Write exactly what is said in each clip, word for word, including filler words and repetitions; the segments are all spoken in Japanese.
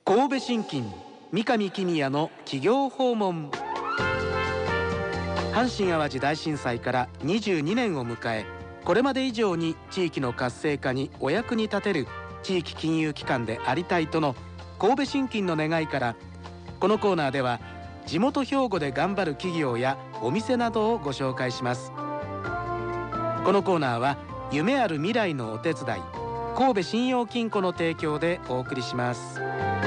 神戸信金三上公也の企業訪問。阪神・淡路大震災からにじゅうにねんを迎え、これまで以上に地域の活性化にお役に立てる地域金融機関でありたいとの神戸信金の願いから、このコーナーでは地元兵庫で頑張る企業やお店などをご紹介します。このコーナーは夢ある未来のお手伝い、神戸信用金庫の提供でお送りします。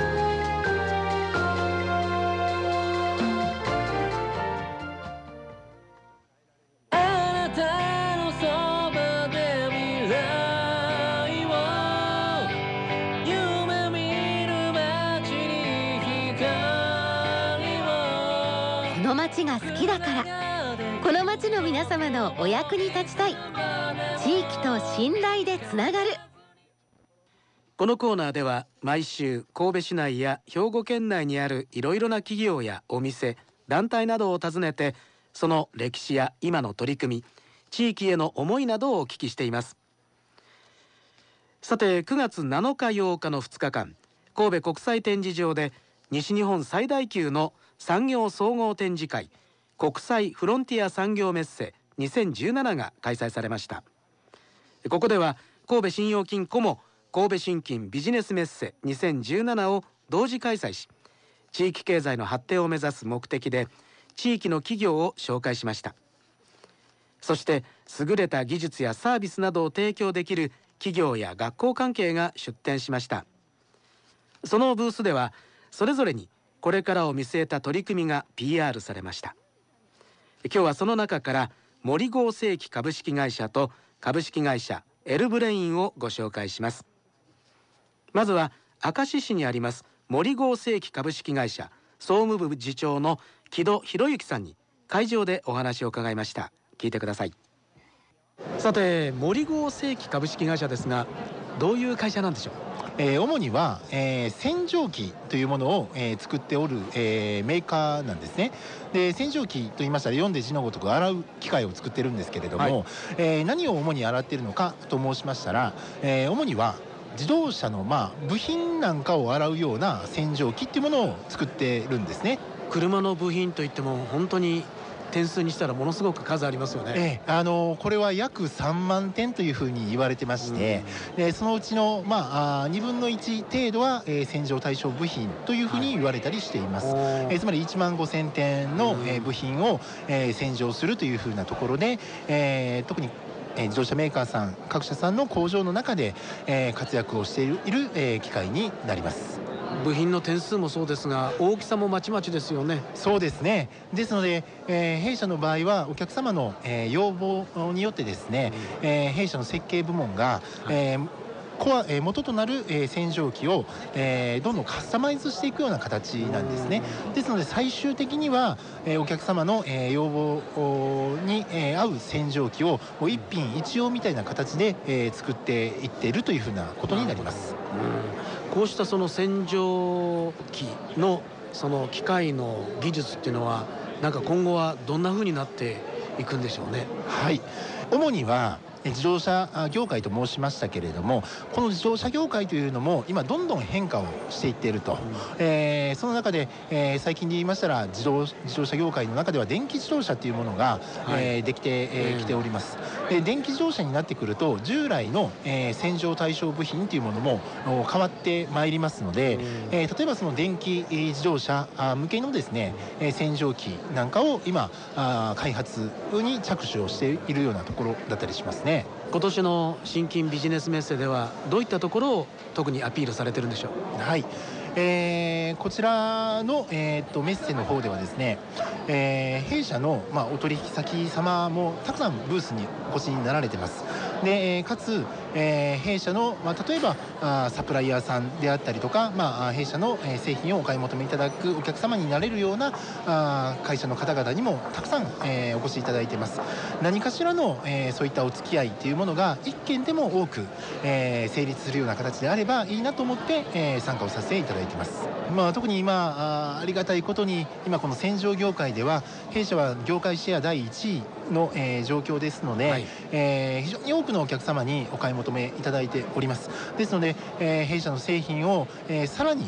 この街が好きだから、この街の皆様のお役に立ちたい、地域と信頼でつながる。 このコーナーでは毎週神戸市内や兵庫県内にあるいろいろな企業やお店、団体などを訪ねて、その歴史や今の取り組み、地域への思いなどをお聞きしています。さて、くがつなのかようかのふつかかん、神戸国際展示場で西日本最大級の産業総合展示会、国際フロンティア産業メッセにせんじゅうななが開催されました。ここでは神戸信用金庫も神戸信金ビジネスメッセにせんじゅうななを同時開催し、地域経済の発展を目指す目的で地域の企業を紹介しました。そして優れた技術やサービスなどを提供できる企業や学校関係が出展しました。そのブースではそれぞれにこれからを見据えた取り組みが ピーアール されました。今日はその中から森合成機株式会社と株式会社エルブレインをご紹介します。まずは明石市にあります森合成機株式会社総務部次長の木戸博之さんに会場でお話を伺いました。聞いてください。さて、森合成機株式会社ですが、どういう会社なんでしょう？ えー、主には、えー、洗浄機というものを、えー、作っておる、えー、メーカーなんですね。で、洗浄機と言いましたら読んで字のごとく洗う機械を作ってるんですけれども、はい、えー、何を主に洗っているのかと申しましたら、えー、主には自動車の、まあ、部品なんかを洗うような洗浄機っていうものを作ってるんですね。 車の部品といっても本当に点数にしたらものすごく数ありますよね。 ええ、あのこれは約さんまんてんというふうに言われてまして、うん、でそのうちの、まあ、にぶんのいち程度は、えー、洗浄対象部品というふうに言われたりしています。はい、えー、つまりいちまんごせんてんの、うん、えー、部品を、えー、洗浄するというふうなところで、えー、特にえー、自動車メーカーさん各社さんの工場の中で、えー、活躍をしている、いるえー、機械になります。 部品の点数もそうですが、大きさもまちまちですよね。 そうですね。ですので、えー、弊社の場合はお客様の、えー、要望によってですね、うん、えー、弊社の設計部門が、はい、えーコア、えー、元となる、えー、洗浄機を、えー、どんどんカスタマイズしていくような形なんですね。ですので最終的には、えー、お客様の、えー、要望に、えー、合う洗浄機を一品一用みたいな形で、えー、作っていっているというふうなことになります。 うん、こうしたその洗浄機のその機械の技術っていうのは、なんか今後はどんな風になっていくんでしょうね。 はい、主には自動車業界と申しましたけれども、この自動車業界というのも今どんどん変化をしていっていると、うん、えー、その中で、えー、最近で言いましたら自動、自動車業界の中では電気自動車というものが、はい、えー、できてき、えー、ております。で、電気自動車になってくると従来の、えー、洗浄対象部品というものも変わってまいりますので、うん、えー、例えばその電気自動車向けのですね、えー、洗浄機なんかを今あ開発に着手をしているようなところだったりしますね。 今年の新金ビジネスメッセではどういったところを特にアピールされてるんでしょう？ はい、えー、こちらの、えー、とメッセの方ではですね、えー、弊社の、まあ、お取引先様もたくさんブースにお越しになられてます。でかつ、えー、弊社の、まあ、例えばあサプライヤーさんであったりとか、まあ、弊社の、えー、製品をお買い求めいただくお客様になれるようなあ会社の方々にもたくさん、えー、お越しいただいています。何かしらの、えー、そういったお付き合いというものが一件でも多く、えー、成立するような形であればいいなと思って、えー、参加をさせていただいています。まあ、特に今 あ, ありがたいことに今この洗浄業界では弊社は業界シェアだいいちいの、えー、状況ですので、はい、えー、非常に多くのお客様にお買い求めいただいております。ですので、えー、弊社の製品を、えー、さらに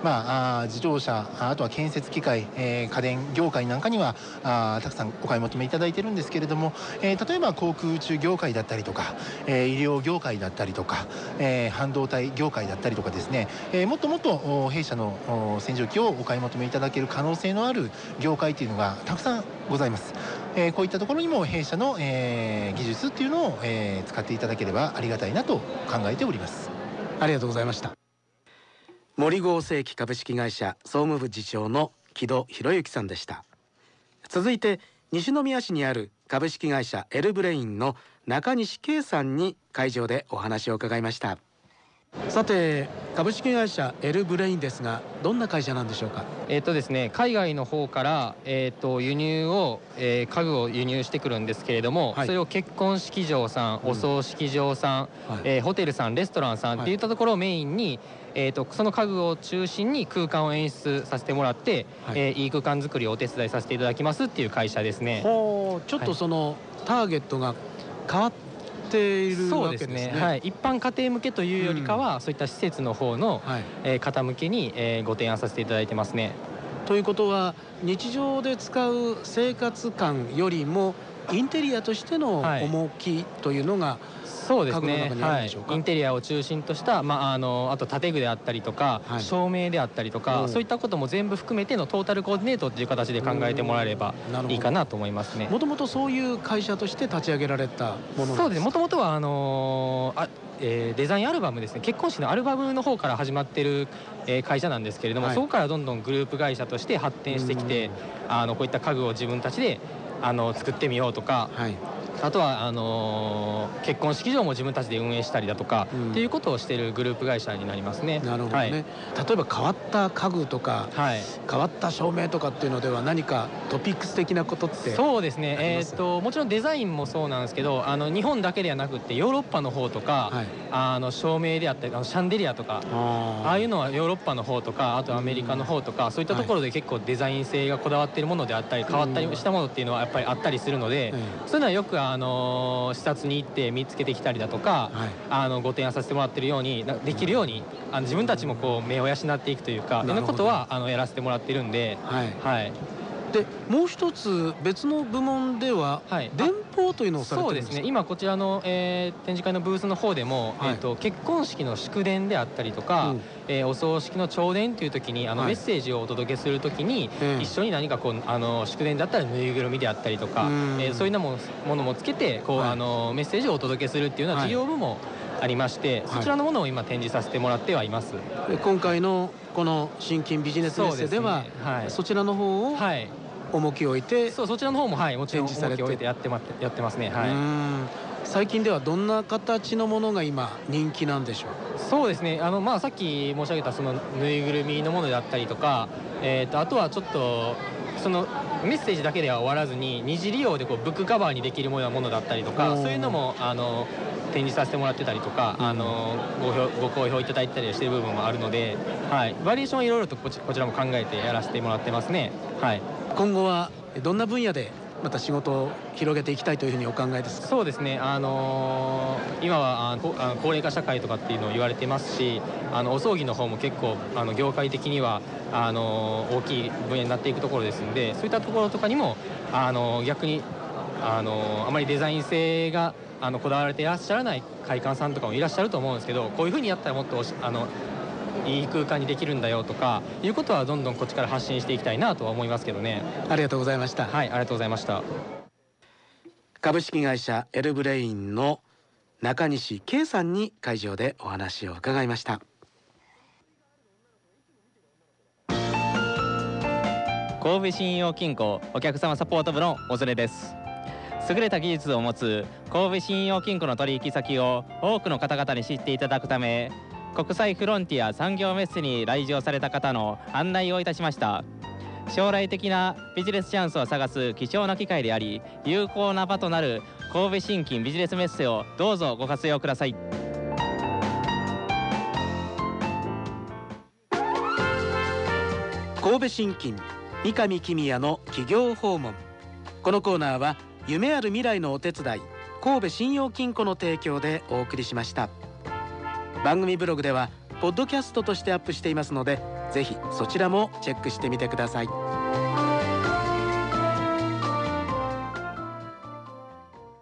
まあ、あ自動車、あとは建設機械、えー、家電業界なんかにはあたくさんお買い求めいただいてるんですけれども、えー、例えば航空宇宙業界だったりとか、えー、医療業界だったりとか、えー、半導体業界だったりとかですね、えー、もっともっと弊社の洗浄機をお買い求めいただける可能性のある業界というのがたくさんございます。えー、こういったところにも弊社の、えー、技術っていうのを、えー、使っていただければありがたいなと考えております。 ありがとうございました。森合成機株式会社総務部次長の木戸博之さんでした。続いて西宮市にある株式会社エルブレインの中西圭さんに会場でお話を伺いました。さて株式会社エルブレインですがどんな会社なんでしょうか。 えーとですね、海外の方から、えーと輸入を、えー、家具を輸入してくるんですけれども、はい、それを結婚式場さん、うん、お葬式場さん、はいえー、ホテルさん、レストランさんっていったところをメインに、えーとその家具を中心に空間を演出させてもらって、はいえー、いい空間作りをお手伝いさせていただきますっていう会社ですね。 ほうちょっとその、はい、ターゲットが変わっているわけですね。そうですね、はい、 一般家庭向けというよりかは、うん、そういった施設の方の、はいえー、方向けに、えー、ご提案させていただいてますね。 ということは日常で使う生活感よりもインテリアとしての重きというのが、はいそうですね、はい、インテリアを中心とした、まあ、あのあと建具であったりとか、はい、照明であったりとか、そういったことも全部含めてのトータルコーディネートという形で考えてもらえればいいかなと思いますね。 もともとそういう会社として立ち上げられたものなんですか。 そうですね、もともとはあのーあえー、デザインアルバムですね、結婚式のアルバムの方から始まってる、えー、会社なんですけれども、はい、そこからどんどんグループ会社として発展してきて、あのこういった家具を自分たちであの作ってみようとか、はいあとはあのー、結婚式場も自分たちで運営したりだとか、うん、っていうことをしているグループ会社になりますね。 なるほどね、はい、例えば変わった家具とか、はい、変わった照明とかっていうのでは何かトピックス的なことってそうですね、えー、ともちろんデザインもそうなんですけど、あの日本だけではなくてヨーロッパの方とか、はい、あの照明であったりあのシャンデリアとか あ, ああいうのはヨーロッパの方とかあとアメリカの方とか、うん、そういったところで結構デザイン性がこだわっているものであったり変わったりしたものっていうのはやっぱりあったりするので、うん、そういうのはよくあの視察に行って見つけてきたりだとか、はい、あのご提案させてもらってるようにできるようにあの自分たちもこう目を養っていくというかそんなことはあのやらせてもらってるんで、はいはい、 でもう一つ別の部門では、はい、電報というのをされてるんですか。 そうですね、今こちらの、えー、展示会のブースの方でも、はいえー、と結婚式の祝電であったりとか、うんえー、お葬式の弔電という時にあの、はい、メッセージをお届けする時に、うん、一緒に何かこうあの祝電だったらぬいぐるみであったりとか、うんえー、そういうものもつけてこう、はい、あのメッセージをお届けするっていうような事業部もありまして、はい、そちらのものを今展示させてもらってはいます。 今回のこの新金ビジネスメッセでは そ,、ねはい、そちらの方を、はい重きを置いてそうそちらの方もはいもちろん重きを置いてやってまやってますね。はい。 うん最近ではどんな形のものが今人気なんでしょう。 そうですね。あのまあさっき申し上げたそのぬいぐるみのものであったりとか、えっとあとはちょっとそのメッセージだけでは終わらずに二次利用でこうブックカバーにできるようなものだったりとか、そういうのもあの展示させてもらってたりとか、あの ご, ご好評いただいたりしている部分もあるので、はい、バリエーションはいろいろとこ ち, こちらも考えてやらせてもらってますね。はい。 今後はどんな分野でまた仕事を広げていきたいというふうにお考えですか。 そうですね、あのー、今はあの高齢化社会とかっていうのを言われてますし、あのお葬儀の方も結構あの業界的にはあのー、大きい分野になっていくところですので、そういったところとかにもあのー、逆にあのー、あまりデザイン性があのこだわられていらっしゃらない会館さんとかもいらっしゃると思うんですけど、こういうふうにやったらもっとあのいい空間にできるんだよとかいうことはどんどんこっちから発信していきたいなとは思いますけどね。 ありがとうございました。 はい、ありがとうございました。 株式会社エルブレインの中西圭さんに会場でお話を伺いました。 神戸信用金庫お客様サポート部の小連です。優れた技術を持つ神戸信用金庫の取引先を多くの方々に知っていただくため、国際フロンティア産業メッセに来場された方の案内をいたしました。将来的なビジネスチャンスを探す貴重な機会であり、有効な場となる神戸新金ビジネスメッセをどうぞご活用ください。 神戸新金三上公也の企業訪問。このコーナーは夢ある未来のお手伝い神戸信用金庫の提供でお送りしました。番組ブログではポッドキャストとしてアップしていますので、ぜひそちらもチェックしてみてください。